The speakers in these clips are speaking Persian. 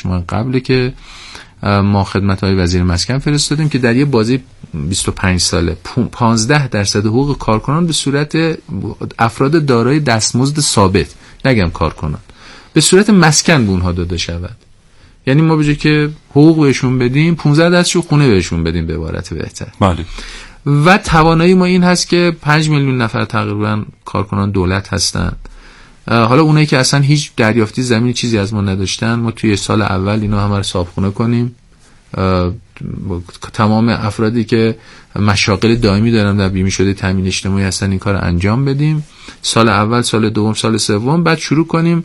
ماه قبل که ما خدمت‌های وزیر مسکن فرستادیم که در یه بازی 25 ساله 15% حقوق کارکنان به صورت افراد دارای دستمزد ثابت، نگم کارکنان، به صورت مسکن به اونها داده شود. یعنی ما به جای که حقوق بهشون بدیم 15% خونه بهشون بدیم به عبارت بهتر. بله. و توانایی ما این هست که 5 میلیون نفر تقریبا کارکنان دولت هستن. حالا اونایی که اصلا هیچ دریافتی زمینی چیزی از ما نداشتن، ما توی سال اول اینا همه رو صاحبخونه کنیم. تمام افرادی که مشاغل دائمی دارن در بیمه شده تامین اجتماعی هستن این کار انجام بدیم. سال اول، سال دوم، سال سوم بعد شروع کنیم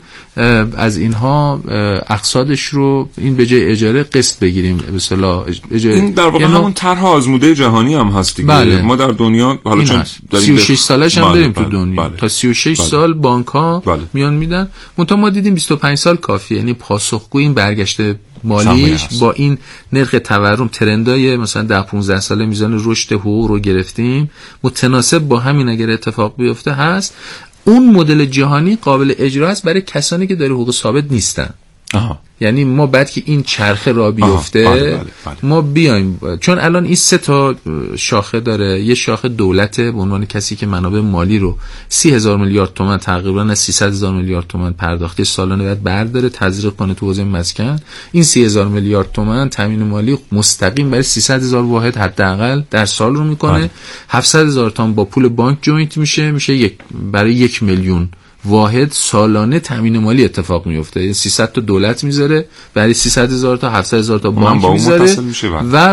از اینها اقساطش رو این به جای اجاره قسط بگیریم. به اصطلاح این در واقع همون طرح آزموده جهانی هم هست دیگه. بله. ما در دنیا حالا چون 36 سالش هم بریم تو دنیا. بله. تا 36 سال بانک ها میان میدن. منتها ما دیدیم 25 سال کافیه. یعنی پاسخگوی این برگشته مالیش با این نرخ تورم ترندای مثلا 10-15 ساله میزان رشد حقوق رو گرفتیم، متناسب با همین اگر اتفاق بیفته هست اون مدل جهانی قابل اجرا است برای کسانی که داره حقوق ثابت نیستن. یعنی ما بعد که این چرخه را بیفته بله. ما بیایم، چون الان این 3 تا شاخه داره. یه شاخه دولته به عنوان کسی که منابع مالی رو 30,000 میلیارد تومان تقریبا از 300,000 میلیارد تومان پرداختی سالانه باید برداره تزریق کنه تو حوزه مسکن. این 30,000 میلیارد تومان تامین مالی مستقیم برای 300,000 واحد حداقل در سال رو میکنه. 700,000 تومان با پول بانک جوینت میشه برای 1 میلیون واحد سالانه تامین مالی اتفاق میفته. 300 تا دولت میذاره برای 300,000 تا 700,000 تا بانک میذاره و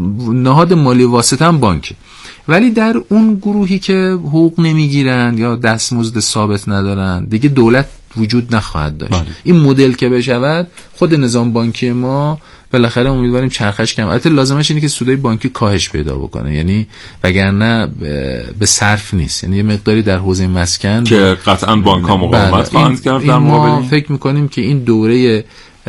نهاد مالی واسطه هم بانک. ولی در اون گروهی که حقوق نمیگیرن یا دستمزد ثابت ندارن دیگه دولت وجود نخواهد داشت. این مدل که بشود خود نظام بانکی ما بالاخره امیدواریم چرخش کم. البته لازمش اینه که سودای بانکی کاهش پیدا بکنه، یعنی وگرنه به صرف نیست. یعنی یه مقداری در حوزه مسکن که قطعا بانک‌ها مقاومت خواهند کرد در مقابل. ما فکر می‌کنیم که این دوره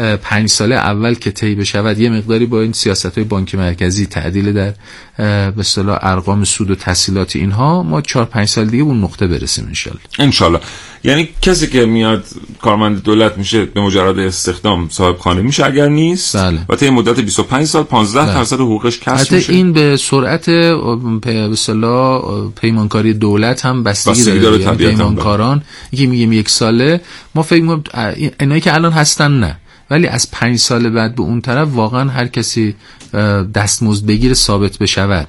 5 ساله اول که طی بشود یه مقداری با این سیاست‌های بانک مرکزی تعدیل در به اصطلاح ارقام سود و تسهیلات اینها ما 4-5 سال دیگه اون نقطه برسیم ان شاء الله. یعنی کسی که میاد کارمند دولت میشه به مجرد استخدام صاحب خانه میشه، اگر نیست و طی مدت 25 سال 15% حقوقش کسب میشه. این به سرعت به اصطلاح پیمانکاری دولت هم بستگی داره. یعنی پیمانکاران یکی میگیم 1 ساله، ما فکر می‌کنیم اینایی که الان هستن نه، ولی از 5 سال بعد به اون طرف واقعا هر کسی دستمزد بگیر ثابت بشود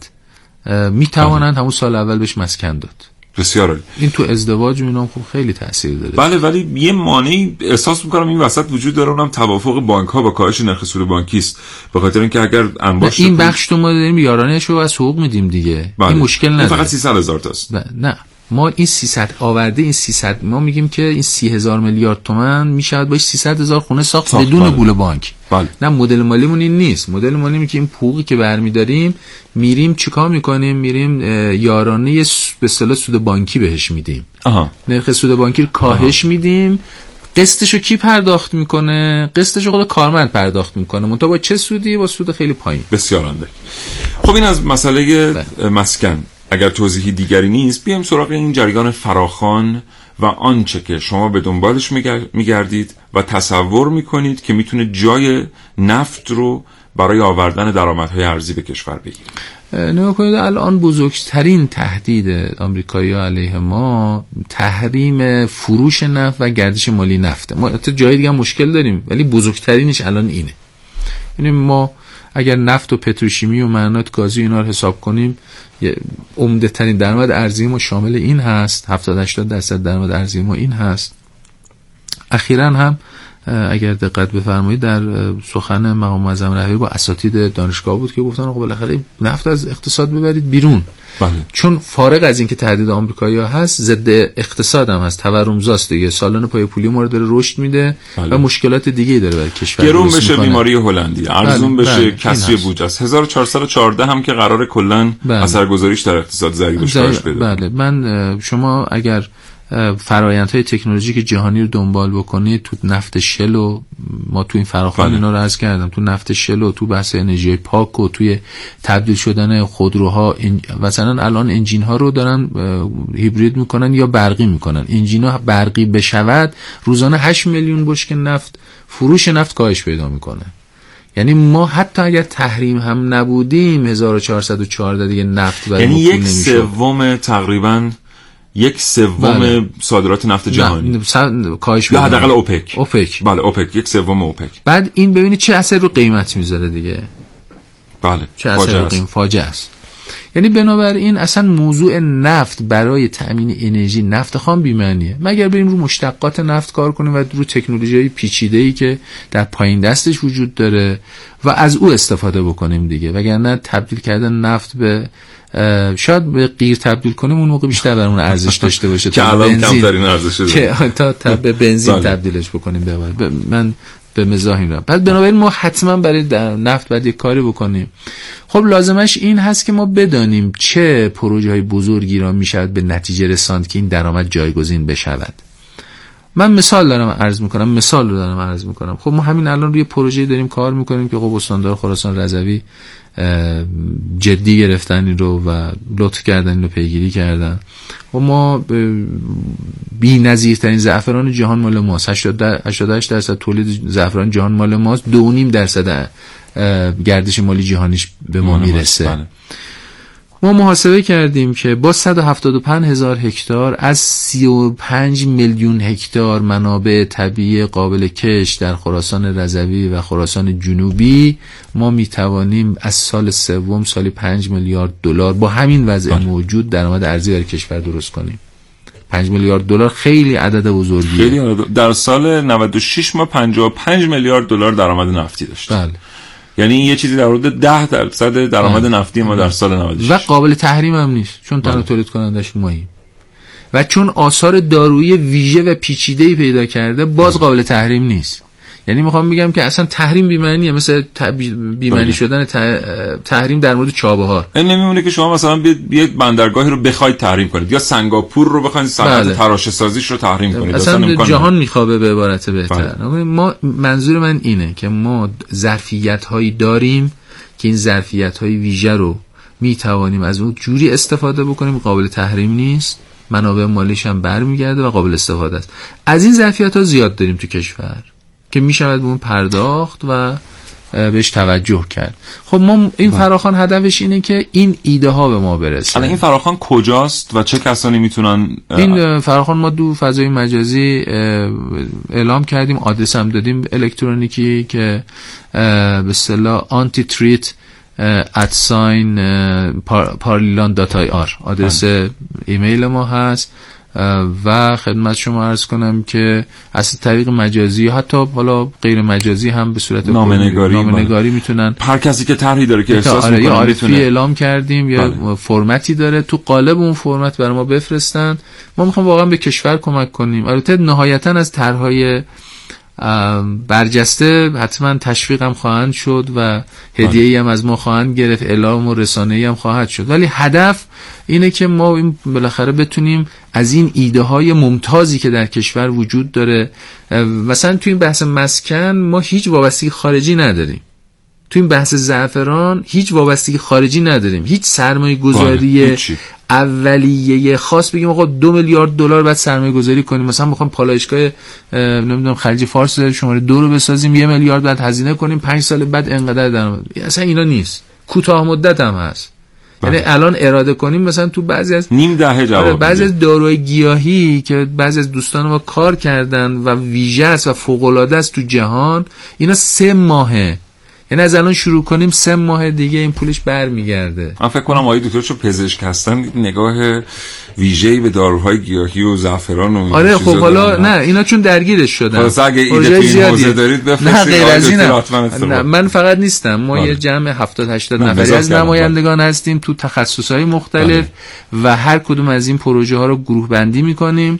میتوانند همون سال اول بهش مسکن داد. بسیار عالی. این تو ازدواج و اینا خوب خیلی تاثیر داره. بله، ولی یه مانعی احساس می‌کنم این وسط وجود داره، اونم توافق بانک‌ها با کاهش نرخ سود بانکی است. به خاطر اینکه اگر انباشت این بخش تو ما داریم یارانه‌شو از حقوق میدیم دیگه. این مشکل نداره. فقط 300,000 تاست. نه ما این 300 آورده، این 300 ما میگیم که این 30,000 میلیارد تومان میشه باش 300,000 خونه ساخت بدون پول بانک. نه مدل مالیمون این نیست. مدل مالیمون که این حقوقی که برمی‌داریم میریم چیکار میکنیم؟ میریم یارانه به اصطلاح سود بانکی بهش میدیم. نرخ سود بانکی رو کاهش میدیم. قسطشو کی پرداخت میکنه؟ قسطشو خود کارمند پرداخت میکنه. منتها با چه سودی؟ با سود خیلی پایین. بسیار عالی. خب این از مسئله مسکن. اگر توضیحی دیگری نیست بیایم سراغ این جریان فراخوان و آنچه که شما به دنبالش میگردید و تصور میکنید که میتونه جای نفت رو برای آوردن درآمدهای ارزی به کشور بگیره. نگاه کنید الان بزرگترین تهدید آمریکایی‌ها علیه ما تحریم فروش نفت و گردش مالی نفته. ما جای دیگه مشکل داریم ولی بزرگترینش الان اینه. یعنی ما اگر نفت و پتروشیمی و معدنیات گازی اینا رو حساب کنیم عمده ترین درآمد ارزی ما شامل این هست. 70-80% درآمد ارزی ما این هست. اخیراً هم اگر دقت بفرمایید در سخن مقام معظم رهبری با اساتید دانشگاه بود که گفتن آقا بالاخره نفت از اقتصاد ببرید بیرون. چون فارغ از این که تهدید آمریکایی‌ها هست ضد اقتصاد هم هست، تورمزاست دیگه. سالانه پای پولی ما رو داره رشد میده و مشکلات دیگه داره برای کشور. گرون بشه بیماری هلندی، ارزون بشه کسری بودجه است. 1414 هم که قرار کلا اثرگذاریش در اقتصاد ضریبش کاهش بده. من شما اگر فرآیندهای تکنولوژیک جهانی رو دنبال بکنید، تو نفت شل و ما تو این فراخوان اینا رو عرض کردم، تو نفت شل و تو بحث انرژی پاک و توی تبدیل شدن خودروها، مثلا الان انجین ها رو دارن هیبرید میکنن یا برقی میکنن. انجین ها برقی بشود روزانه 8 میلیون بشکه نفت، فروش نفت کاهش پیدا میکنه. یعنی ما حتی اگر تحریم هم نبودیم 1414 دیگه نفت برای یعنی 1/3 تقریبا 1/3 صادرات نفت جهانی کاهش پیدا حداقل اوپک. بله اوپک 1/3 اوپک. بعد این ببینید چه اثر رو قیمت میذاره دیگه. بله چه اثر رو قیمت فاجعه است. یعنی بنابراین اصلا موضوع نفت برای تأمین انرژی نفت خام بی‌معنیه، مگر بریم رو مشتقات نفت کار کنیم و رو تکنولوژی‌های پیچیده‌ای که در پایین دستش وجود داره و از او استفاده بکنیم دیگه. وگرنه تبدیل کردن نفت به شاید به قیر تبدیل کنیم اون موقع بیشتر برامون ارزش داشته باشه تا بنزین تا به بنزین تبدیلش بکنیم. من به مزاح این را. پس بنابراین ما حتما برای نفت باید یک کاری بکنیم. خب لازمش این هست که ما بدانیم چه پروژه های بزرگی را می شود به نتیجه رساند که این درآمد جایگزین بشود. من مثال دارم عرض میکنم. خب ما همین الان روی پروژه داریم کار میکنیم که خب استاندار خراسان رضوی جدی گرفتن این رو و لطف کردن این رو پیگیری کردن و ما بی‌نظیرترین زعفران جهان مال ماست. 88% تولید زعفران جهان مال ماست، 2.5% گردش مالی جهانیش به ما میرسه. بله. ما محاسبه کردیم که با 175,000 هکتار از 35 میلیون هکتار منابع طبیعی قابل کشت در خراسان رضوی و خراسان جنوبی ما میتوانیم از سال سوم سالی 5 میلیارد دلار با همین وضع موجود درآمد ارزی برای کشور درست کنیم. 5 میلیارد دلار خیلی عدد بزرگیه. خیلی در سال 96 ما 55 میلیارد دلار درآمد نفتی داشتیم. بله. یعنی این یه چیزی در حدود 10% درآمد نفتی ما در سال 96 و قابل تحریم هم نیست چون تنها تولید کنندش ماییم و چون آثار دارویی ویژه و پیچیده‌ای پیدا کرده باز قابل تحریم نیست. یعنی میخوام بگم که اصلا تحریم بی‌معنیه، مثل بی‌معنی شدن تحریم در مورد چابهار. این نمیمونه که شما مثلا بیاید بندرگاهی رو بخواید تحریم کنید یا سنگاپور رو بخواید صنعت تراشه سازیش رو تحریم کنید. اصلا جهان میخوابه به عبارت بهتر. ما منظور من اینه که ما ظرفیت‌هایی داریم که این ظرفیت‌های ویژه رو میتوانیم از اون جوری استفاده بکنیم قابل تحریم نیست، منابع مالیش هم برمیگرده و قابل استفاده است. از این ظرفیت‌ها زیاد داریم تو کشور که میشود به اون پرداخت و بهش توجه کرد. خب ما این فراخوان هدفش اینه که این ایده ها به ما برسه. الان این فراخوان کجاست و چه کسانی میتونن این فراخوان ما دو فضای مجازی اعلام کردیم، آدرس هم دادیم الکترونیکی که به اصطلاح antitreat@parlilan.ir آدرس ایمیل ما هست و خدمت شما عرض کنم که از طریق مجازی حتی حالا غیر مجازی هم به صورت نامه‌نگاری میتونن، هر کسی که طرحی داره که احساس میکنه یا عارفی اعلام کردیم یا فرمتی داره تو قالب اون فرمت برای ما بفرستن. ما میخوام واقعا به کشور کمک کنیم. البته نهایتا از طرح‌های برجسته حتما تشویق هم خواهند شد و هدیه‌ای هم از ما خواهند گرفت، اعلام و رسانه‌ای هم خواهد شد، ولی هدف اینه که ما این بالاخره بتونیم از این ایده های ممتازی که در کشور وجود داره، مثلا توی این بحث مسکن ما هیچ وابستگی خارجی نداریم، توی این بحث زعفران هیچ وابستگی خارجی نداریم، هیچ سرمایه گذاری اولیه خاص بگیم آقا 2 میلیارد دلار بعد سرمایه گذاری کنیم، مثلا میخوام پالایشگاه نمیدونم خلیج فارس شماره 2 رو بسازیم 1 میلیارد بعد هزینه کنیم 5 سال بعد انقدر درآمد، اصلا اینا نیست. کوتاه مدت هم هست. یعنی الان اراده کنیم مثلا تو بعضی از نیم دهه جواب بعضی از داروی گیاهی که بعضی از دوستان ما کار کردن و ویژه است و فوق العاده است تو جهان، اینا 3 ماهه، یعنی از الان شروع کنیم 3 ماه دیگه این پولش برمیگرده. من فکر کنم آقای دکتر چون پزشک هستن نگاه ویژه‌ای به داروهای گیاهی و زعفران و آره خب حالا نه اینا چون درگیرش شدن. خلاص اگه ایده تو این حوزه دارید بفرستید. نه من فقط نیستم، ما یه جمع 70-80 نفری از نمایندگان هستیم تو تخصصهای مختلف و هر کدوم از این پروژه ها رو گروه بندی می‌کنیم.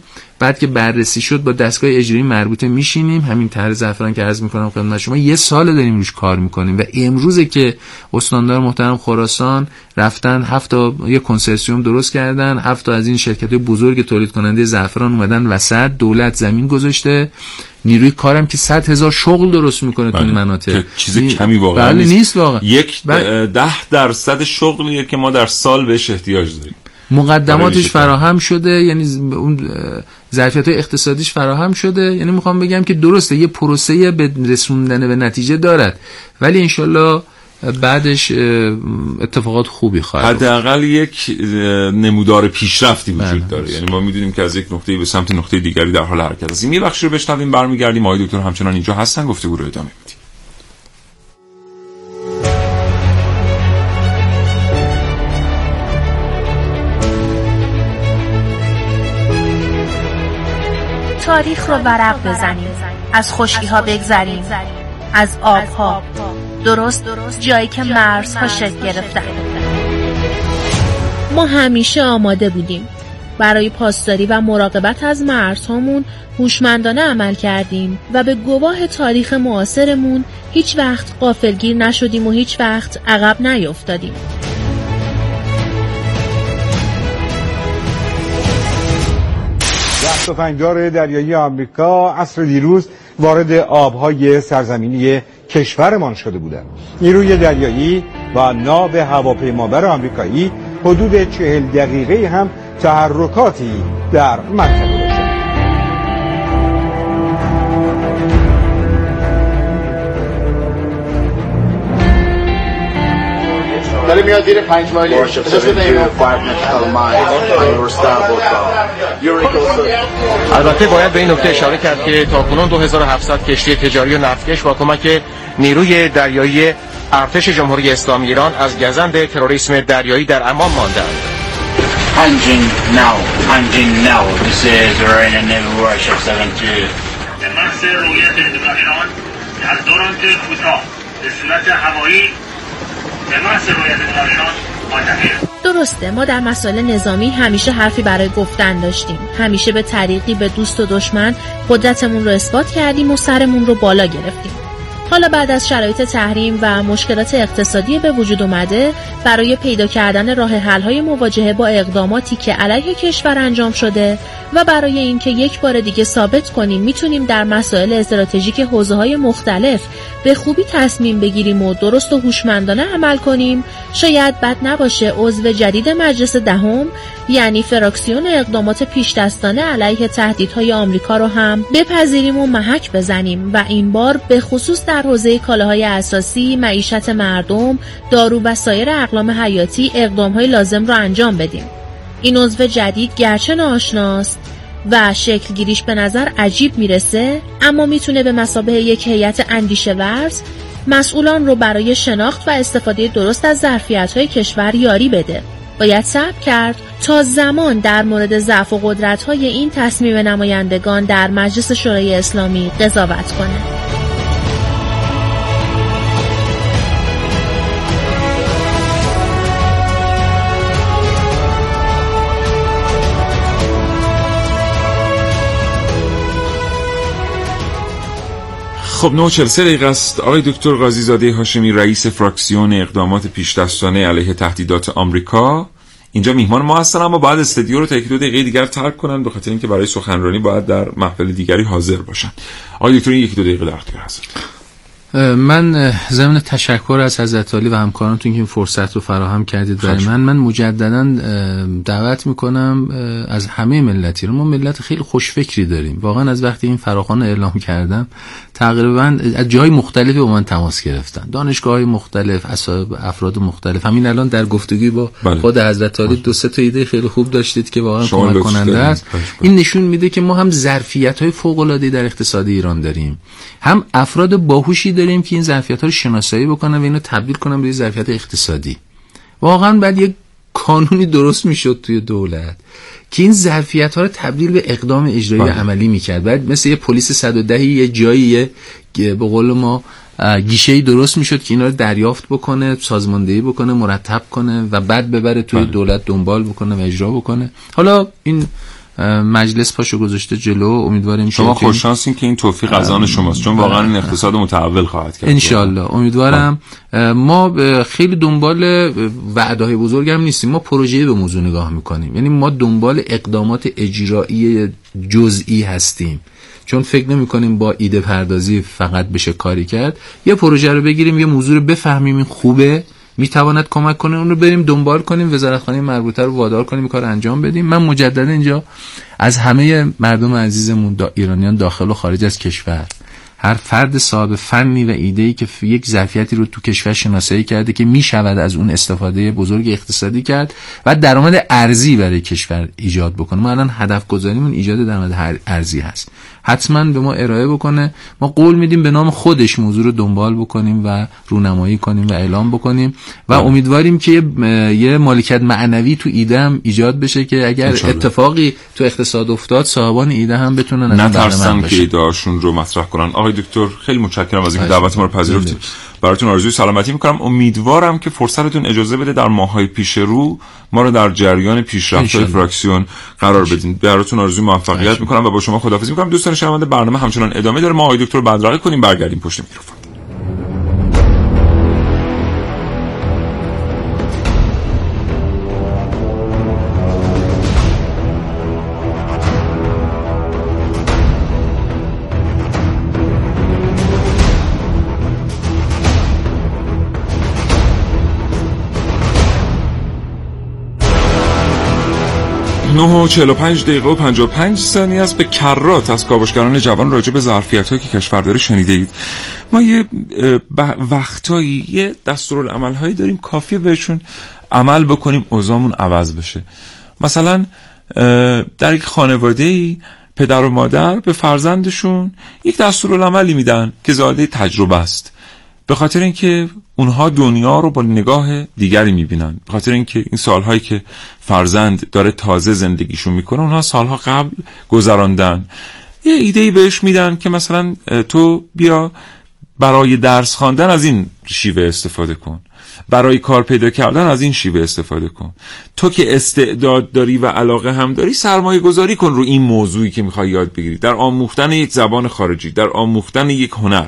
بعد که بررسی شد با دستگاه اجرایی مربوطه میشینیم، همین طرح زعفران که عرض میکنم خدمت شما 1 سال داریم روش کار میکنیم و امروزه که استاندار محترم خراسان رفتن 7 تا یه کنسرسیوم درست کردن، 7 تا از این شرکت‌های بزرگ تولید کننده زعفران اومدن وسط، دولت زمین گذاشته، نیروی کارم که 100,000 شغل درست میکنه تو این مناطق. چیز کمی واقعا نیست واقعا. 10% شغلیه که ما در سال بهش احتیاج داریم. مقدماتش فراهم شده، یعنی اون ظرفیت‌های اقتصادیش فراهم شده، یعنی میخوام بگم که درسته یه پروسه به رسوندن به نتیجه دارد، ولی انشالله بعدش اتفاقات خوبی خواهد افتاد. حداقل یک نمودار پیشرفتی وجود داره، یعنی ما میدونیم که از یک نقطه‌ای به سمت نقطه دیگری در حال حرکت هستیم. یه بخشی رو بشنویم برمیگردیم. آقای دکتر همچنان اینجا هستن، گفتگو رو ادامه میدیم. تاریخ رو ورق بزنیم، از خشکی‌ها بگذریم، از آب‌ها، درست جایی که مرزها شکل گرفتن. ما همیشه آماده بودیم. برای پاسداری و مراقبت از مرزهامون هوشمندانه عمل کردیم و به گواه تاریخ معاصرمون هیچ وقت غافلگیر نشدیم و هیچ وقت عقب نیفتادیم. تفنگدار دریایی آمریکا عصر دیروز وارد آبهای سرزمینی کشورمان شده بودند. نیروی دریایی و ناو هواپیمابر آمریکایی حدود 40 دقیقه هم تحرکاتی در منطقه داشتند. داره میاد زیر 5 مایلی البته باید به این نکته اشاره کرد که تاکنون 2700 کشتی تجاری و نفتکش با کمک نیروی دریایی ارتش جمهوری اسلامی ایران از گزند تروریسم دریایی در امان ماندند. Punching now. This is Marine Navy Warship 72. به محض رویت ایران در دوران کوتاه به صورت هوایی درسته، ما در مسائل نظامی همیشه حرفی برای گفتن داشتیم، همیشه به طریقی به دوست و دشمن قدرتمون رو اثبات کردیم و سرمون رو بالا گرفتیم. حالا بعد از شرایط تحریم و مشکلات اقتصادی به وجود اومده، برای پیدا کردن راه حل‌های مواجهه با اقداماتی که علیه کشور انجام شده و برای اینکه یک بار دیگه ثابت کنیم میتونیم در مسائل استراتژیک حوزه‌های مختلف به خوبی تصمیم بگیریم و درست و هوشمندانه عمل کنیم، شاید بد نباشه عضو جدید مجلس دهم یعنی فراکسیون اقدامات پیشدستانه علیه تهدیدهای آمریکا رو هم بپذیریم و محک بزنیم و این بار به خصوص در حوزه کالاهای اساسی، معیشت مردم، دارو و سایر اقلام حیاتی اقدامهای لازم رو انجام بدیم. این عضو جدید گرچه ناآشناست و شکل گیریش به نظر عجیب میرسه، اما میتونه به مثابه یک هیئت اندیشه ورز مسئولان رو برای شناخت و استفاده درست از ظرفیت‌های کشور یاری بده. باید صبر کرد تا زمان در مورد ضعف و قدرت‌های این تصمیم نمایندگان در مجلس شورای اسلامی قضاوت کنه. خب 9:43 دقیقه است. آقای دکتر قاضی زاده هاشمی رئیس فراکسیون اقدامات پیش‌دستانه علیه تهدیدات آمریکا اینجا میهمان ما هستن، اما بعد استودیو رو تا 1-2 دقیقه دیگر ترک کنن به خاطر اینکه برای سخنرانی باید در محفل دیگری حاضر باشن. آقای دکتر 1-2 دقیقه در اختیار هستن. من ضمن تشکر از حضرت عالی و همکارانتون که این فرصت رو فراهم کردید برای من مجددا دعوت میکنم از همه ملتی رو. ما ملت خیلی خوشفکری داریم واقعا. از وقتی این فراخوان اعلام کردم تقریبا از جای مختلفی با من تماس گرفتن، دانشگاه‌های مختلف، افراد مختلف. همین الان در گفتگوی با خود حضرت عالی 2-3 تا ایده خیلی خوب داشتید که واقعا کمک کننده است. این نشون میده که ما هم ظرفیت‌های فوق‌العاده در اقتصاد ایران داریم، هم افراد باهوشی داریم که این ظرفیت‌ها رو شناسایی بکنن و اینو تبدیل کنن به ظرفیت اقتصادی. واقعا بعد یک قانونی درست میشد توی دولت که این ظرفیت‌ها رو تبدیل به اقدام اجرایی عملی میکرد. بعد مثل یه پلیس 110 یه جایی به قول ما گیشه‌ای درست میشد که اینا رو دریافت بکنه، سازماندهی بکنه، مرتب کنه و بعد ببره توی دولت دنبال بکنه و اجرا بکنه. حالا این مجلس پاشو گذاشته جلو. امیدواریم شما خوششانسین که این توفیق از آن شماست، چون واقعا این اقتصاد متحول خواهد کرد ان شاء الله. امیدوارم. ما خیلی دنبال وعده‌های بزرگ هم نیستیم، ما پروژه‌ای به موضوع نگاه میکنیم، یعنی ما دنبال اقدامات اجرایی جزئی هستیم، چون فکر نمی کنیم با ایده پردازی فقط بشه کاری کرد. یه پروژه رو بگیریم، یه موضوع رو بفهمیم این خوبه، میتواند کمک کنه، اون رو بریم دنبال کنیم، وزارتخانه مربوطه رو وادار کنیم کار انجام بدیم. من مجددا اینجا از همه مردم عزیزمون ایرانیان داخل و خارج از کشور، هر فرد صاحب فنی و ایده‌ای که یک ظرفیتی رو تو کشور شناسایی کرده که میشود از اون استفاده بزرگ اقتصادی کرد و درآمد ارزی برای کشور ایجاد بکنه. ما الان هدف گذاریمون ایجاد درآمد ارزی هست، حتما به ما ارائه بکنه. ما قول میدیم به نام خودش موضوع رو دنبال بکنیم و رونمایی کنیم و اعلام بکنیم و امیدواریم که یه مالکیت معنوی تو ایده هم ایجاد بشه که اگر اتفاقی تو اقتصاد افتاد صاحبان ایده هم بتونن نترسن که ایده‌هاشون رو مطرح کنن. آقای دکتر خیلی متشکرم از اینکه دعوت ما رو پذیرفتید. براتون آرزوی سلامتی میکنم. امیدوارم که فرصتتون اجازه بده در ماه‌های پیش رو ما رو در جریان پیشرفت فراکسیون قرار بدین. براتون آرزوی موفقیت میکنم و با شما خداحافظی میکنم. دوستان شنونده، برنامه همچنان ادامه داره. ما آقای دکتر بدرقه کنیم، برگردیم پشت میکروفون. و 45 دقیقه و 55 ثانیه است. به کرات از کاوشگران جوان راجع به ظرفیت‌هایی که کشور داره شنیده اید. ما یه وقتایی یه دستورالعمل‌هایی داریم، کافیه بهشون عمل بکنیم اوضاعمون عوض بشه. مثلا در یک خانواده‌ای پدر و مادر به فرزندشون یک دستورالعملی میدن که زاده تجربه است، به خاطر اینکه اونها دنیا رو با نگاه دیگری میبینن، به خاطر اینکه این سالهایی که فرزند داره تازه زندگیشو میکنه اونها سالها قبل گذراندن. یه ایده‌ای بهش میدن که مثلا تو بیا برای درس خواندن از این شیوه استفاده کن، برای کار پیدا کردن از این شیوه استفاده کن، تو که استعداد داری و علاقه هم داری سرمایه گذاری کن رو این موضوعی که میخوای یاد بگیری، در آموختن یک زبان خارجی، در آموختن یک هنر.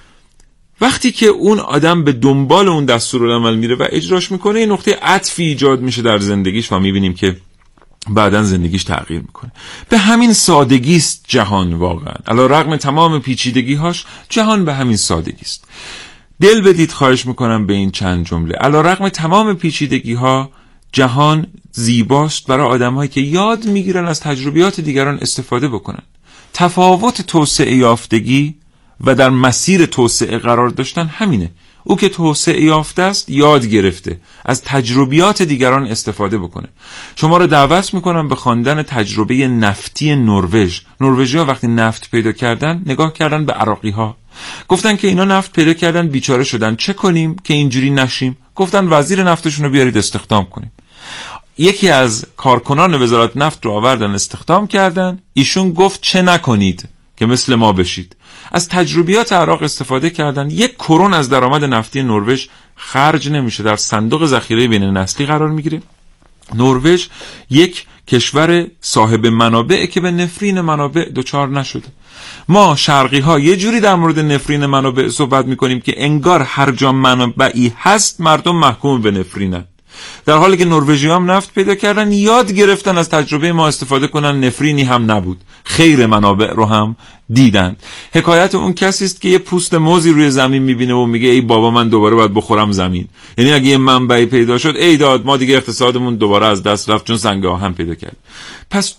وقتی که اون آدم به دنبال اون دستورالعمل میره و اجراش میکنه، این نقطه عطفی ایجاد میشه در زندگیش و میبینیم که بعداً زندگیش تغییر میکنه. به همین سادگی است جهان واقعا، علی رغم تمام پیچیدگی‌هاش جهان به همین سادگی است. دل بدید خواهش میکنم به این چند جمله. علی رغم تمام پیچیدگی‌ها جهان زیباست برای آدم‌هایی که یاد میگیرن از تجربیات دیگران استفاده بکنن. تفاوت توسعه یافتگی و در مسیر توسعه قرار داشتن همینه. او که توسعه یافته است یاد گرفته از تجربیات دیگران استفاده بکنه. شما رو دعوت میکنم به خواندن تجربه نفتی نروژ. نروژی‌ها وقتی نفت پیدا کردن نگاه کردن به عراقی‌ها، گفتن که اینا نفت پیدا کردن بیچاره شدن، چه کنیم که اینجوری نشیم؟ گفتن وزیر نفتشون رو بیارید استخدام کنیم. یکی از کارکنان وزارت نفت رو آوردن استخدام کردن، ایشون گفت چه نکنید که مثل ما بشید. از تجربیات عراق استفاده کردن. 1 کرون از درآمد نفتی نروژ خرج نمیشه، در صندوق ذخیره بین نسلی قرار میگیره. نروژ یک کشور صاحب منابعه که به نفرین منابع دچار نشده. ما شرقی ها یه جوری در مورد نفرین منابع صحبت میکنیم که انگار هر جا منابعی هست مردم محکوم به نفرینن، در حالی که نروژی هم نفت پیدا کردن، یاد گرفتن از تجربه ما استفاده کنن، نفرینی هم نبود، خیر منابع رو هم دیدن. حکایت اون کسی است که یه پوست موزی روی زمین میبینه و میگه ای بابا من دوباره باید بخورم زمین. یعنی اگه یه منبعی پیدا شد ای داد ما دیگه اقتصادمون دوباره از دست رفت چون سنگ آهن پیدا کرد. پس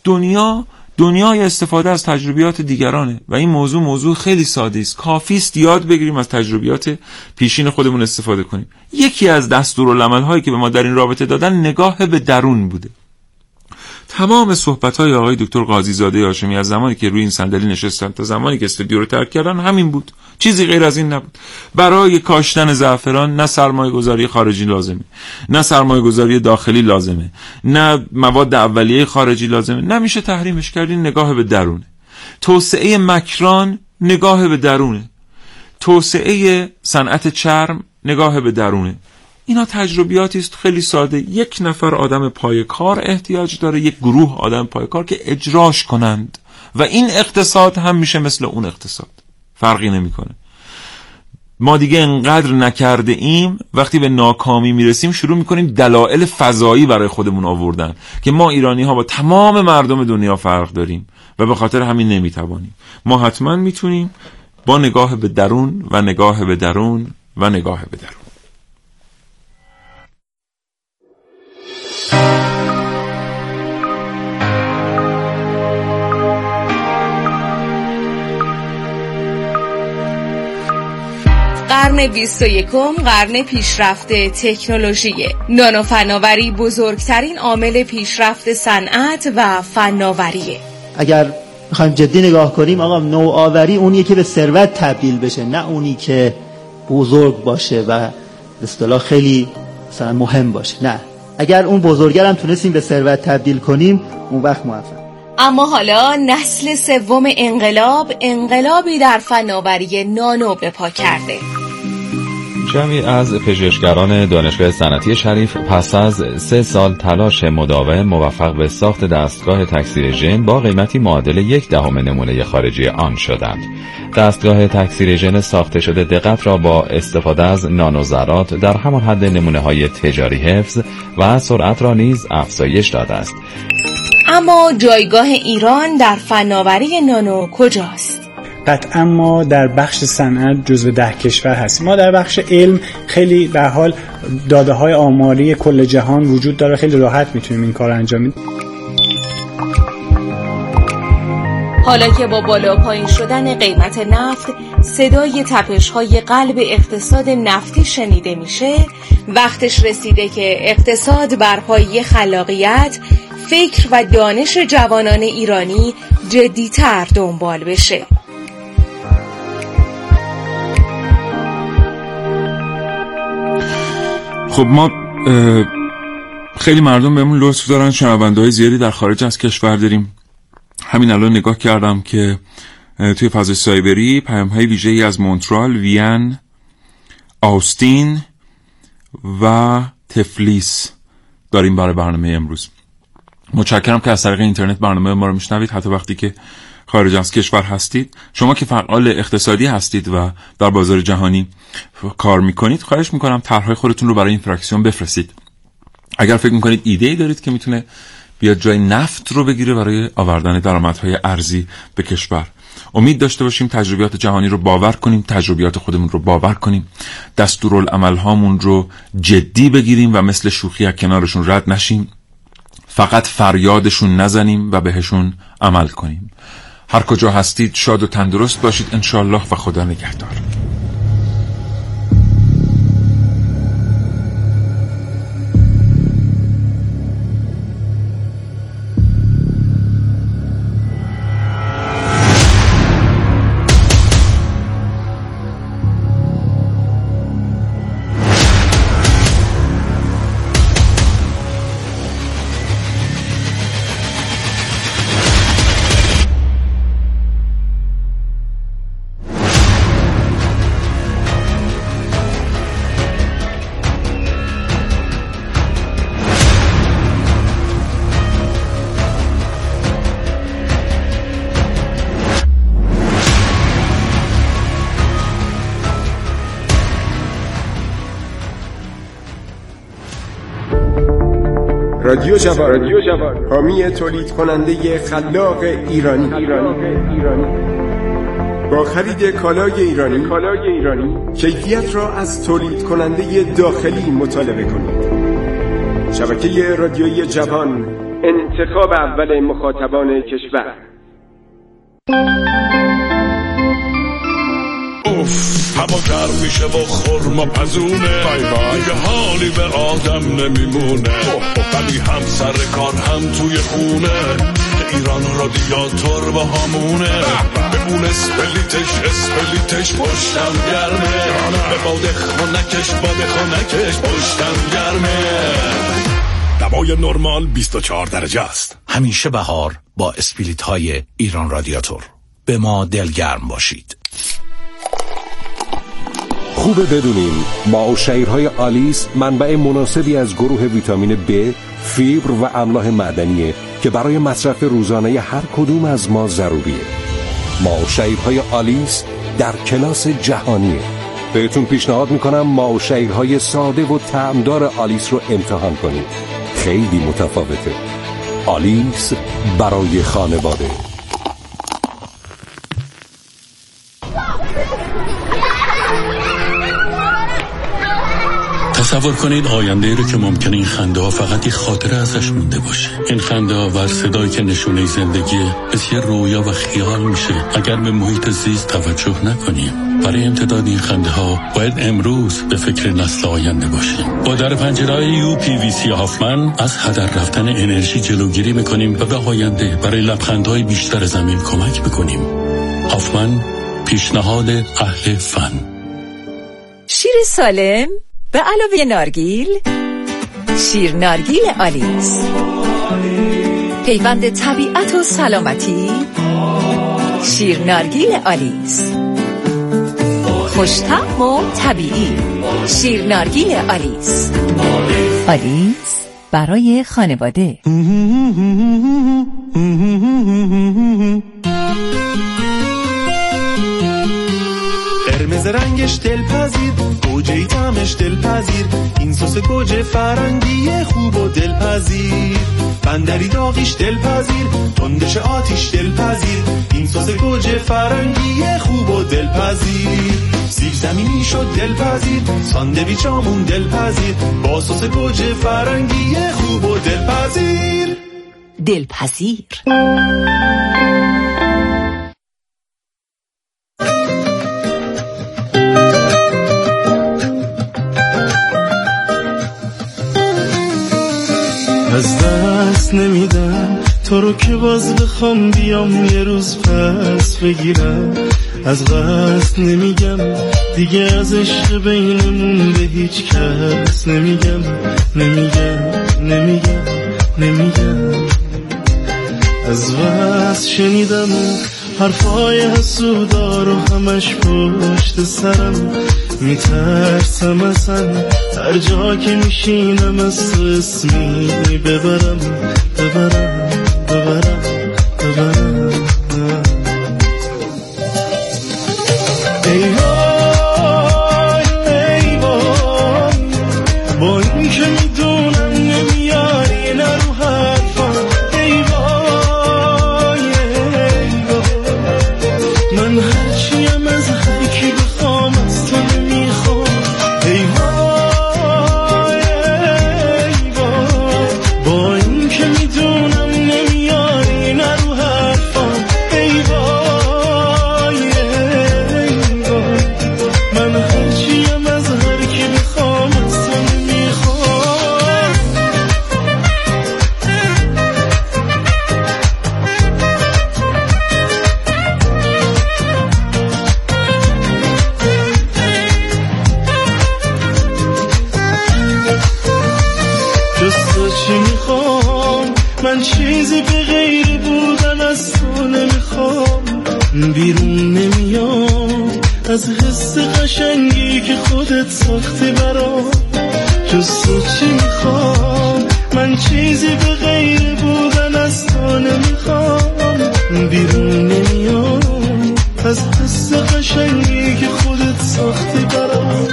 دنیای استفاده از تجربیات دیگرانه و این موضوع خیلی ساده است. کافی است یاد بگیریم از تجربیات پیشین خودمون استفاده کنیم. یکی از دستورالعمل‌هایی که به ما در این رابطه دادن نگاه به درون بوده. تمام صحبت‌های آقای دکتر قاضی‌زاده هاشمی از زمانی که روی این صندلی نشستن تا زمانی که استودیو رو ترک کردن همین بود، چیزی غیر از این نبود. برای کاشتن زعفران نه سرمایه‌گذاری خارجی لازمه، نه سرمایه‌گذاری داخلی لازمه، نه مواد اولیه خارجی لازمه، نمیشه تحریمش کرد. این نگاه به درونه. توسعه مکران نگاه به درونه. توسعه صنعت چرم نگاه به درونه. اینا تجربیاتی است خیلی ساده. یک نفر آدم پای کار احتیاج داره، یک گروه آدم پای کار که اجراش کنند و این اقتصاد هم میشه مثل اون اقتصاد، فرقی نمیکنه. ما دیگه انقدر نکرده ایم وقتی به ناکامی میرسیم شروع میکنیم دلایل فضایی برای خودمون آوردن که ما ایرانی ها با تمام مردم دنیا فرق داریم و به خاطر همین نمیتوانیم. ما حتما میتونیم با نگاه به درون و نگاه به درون و نگاه به درون. قرن 21 قرن پیشرفت تکنولوژی. نانو فناوری بزرگترین عامل پیشرفت صنعت و فناوریه. اگر میخوایم جدی نگاه کنیم آقا، نوآوری اونیه که به ثروت تبدیل بشه، نه اونی که بزرگ باشه و به اصطلاح خیلی مثلا مهم باشه. نه، اگر اون بزرگر هم تونستیم به ثروت تبدیل کنیم اون وقت موفق. اما حالا نسل سوم انقلابی در فناوری نانو به پا کرده. جمعی از پژوهشگران دانشگاه صنعتی شریف پس از 3 سال تلاش مداوم موفق به ساخت دستگاه تکثیر ژن با قیمتی معادل 0.1 نمونه خارجی آن شدند. دستگاه تکثیر ژن ساخته شده دقت را با استفاده از نانوذرات در همان حد نمونه‌های تجاری حفظ و سرعت را نیز افزایش داده است. اما جایگاه ایران در فناوری نانو کجاست؟ قطعا ما در بخش صنعت جزو 10 کشور هستیم. ما در بخش علم خیلی به حال داده‌های آماری کل جهان وجود داره، خیلی راحت میتونیم این کار انجام بدیم. حالا که با بالا پایین شدن قیمت نفت صدای تپش‌های قلب اقتصاد نفتی شنیده میشه، وقتش رسیده که اقتصاد بر پایه خلاقیت، فکر و دانش جوانان ایرانی جدی‌تر دنبال بشه. خب ما خیلی مردم بهمون لطف دارن، شنونده‌های زیادی در خارج از کشور داریم. همین الان نگاه کردم که توی فضای سایبری پیام‌های ویژه‌ای از مونترال، وین، آوستین و تفلیس داریم برای برنامه امروز. متشکرم که از طریق اینترنت برنامه ما رو میشنوید، حتی وقتی که خارج از کشور هستید. شما که فعال اقتصادی هستید و در بازار جهانی کار میکنید، خواهش میکنم طرح‌های خودتون رو برای این فراکسیون بفرستید. اگر فکر میکنید ایده‌ای دارید که میتونه بیاد جای نفت رو بگیره برای آوردن درآمدهای ارزی به کشور، امید داشته باشیم تجربیات جهانی رو باور کنیم، تجربیات خودمون رو باور کنیم، دستورالعمل هامون رو جدی بگیریم و مثل شوخی از کنارشون رد نشیم، فقط فریادشون نزنیم و بهشون عمل کنیم. هر کجا هستید شاد و تندرست باشید انشالله و خدا نگهدار. رادیو جوان حامی تولید کننده خلاق ایرانی. با خرید کالای ایرانی کیفیت را از تولید کننده داخلی مطالبه کنید. شبکه رادیویی جوان، انتخاب اول مخاطبان کشور. هوا گرم میشه و خورما پزونه، دیگه حالی به آدم نمیمونه، ولی هم سر کار هم توی خونه، ایران رادیاتور با همونه، به اون اسپلیتش پشتم گرمه، به باد خونکش پشتم گرمه. دوای نرمال 24 درجه است. همیشه بهار با اسپلیت های ایران رادیاتور. به ما دلگرم باشید. خوبه بدونین ماء و شعیرهای آلیس منبع مناسبی از گروه ویتامین B، فیبر و املاح معدنیه که برای مصرف روزانه هر کدوم از ما ضروریه. ماء و شعیرهای آلیس در کلاس جهانیه. بهتون پیشنهاد میکنم ماء و شعیرهای ساده و طعمدار آلیس رو امتحان کنید. خیلی متفاوته. آلیس برای خانواده. تصور کنید آینده رو که ممکنه این خنده ها فقط یک خاطره ازش مونده باشه. این خنده ها و صدایی که نشونه زندگیه مثل یه رویا و خیال میشه اگر به محیط زیست توجه نکنیم. برای امتداد این خنده ها باید امروز به فکر نسل آینده باشیم. با در پنجره‌های UPVC هافمن از هدر رفتن انرژی جلوگیری میکنیم و به آینده برای لبخندهای بیشتر زمین کمک میکنیم. هافمن، پیشنهاد اهل فن. شیر سالم به علاوه نارگیل، شیر نارگیل آلیس، پیوند طبیعت و سلامتی. شیر نارگیل آلیس، خوش‌طعم و طبیعی. شیر نارگیل آلیس. آلیس برای خانواده. قرمز رنگش دلپذیر، گوجه طعمش دلپذیر، این سس گوجه فرنگی خوب و دلپذیر. بندری داغیش دلپذیر، تندش آتیش دلپذیر، این سس گوجه فرنگی خوب و دلپذیر. سیب زمینی شد دلپذیر، ساندویچ آمون دلپذیر، با سس گوجه فرنگی خوب و دلپذیر. دلپذیر. از دست نمیدم تو رو که باز بخوام بیام یه روز پس بگیرم. از قصد نمیگم دیگه از عشق بینمون به هیچ کس نمیگم. از بس شنیدم حرفای حسودا رو همش پشت سرم. میترسم اصلا هر جا که میشینم از تو اسمی ببرم. ای وای با این که میدونم نمیاری نرو حرفم. ای وای من هرچیم از هر کی بخوام از تو نمیخوام. ای وای با این که میدونم نمیاری نرو حرفم. ای وای من هرچیم از هر کی بخوام از تو نمیخوام. جز تو چی میخوام من؟ چیزی به غیر بودن از تو نمیخوام. بیرون نمیام از حس قشنگی که خودت ساختی برام. جز تو چی میخوام من؟ چیزی به غیر بودن از تو نمیخوام. بیرون نمیام از حس قشنگی که خودت ساختی برام.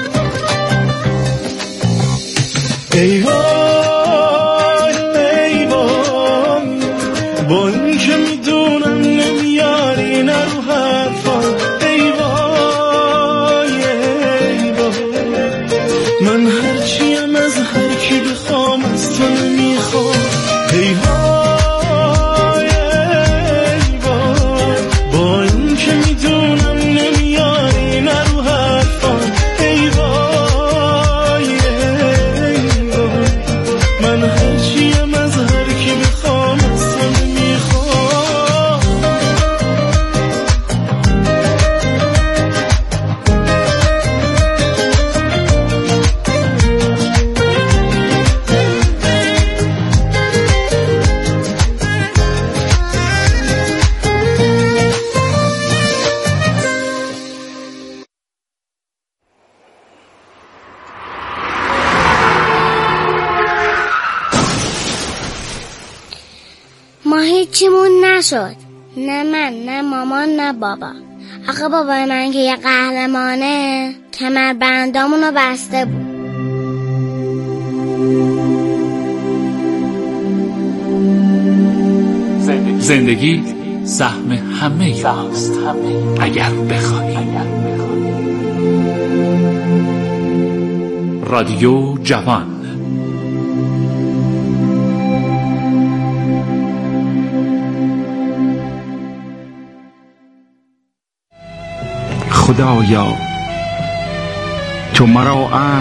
ای وای با این که میدونم نمیاری نرو حرفم. ای وای من هرچیم از هر کی بخوام از تو نمیخوام. ای وای با این که میدونم نمیاری نرو حرفم. ای هیچیمون نشد. نه من، نه مامان، نه بابا. آخه بابای من که یه قهرمانه کمربندامونو بسته بود. زندگی سهم همه ماست اگر بخوای. رادیو جوان. خدایا تو مرا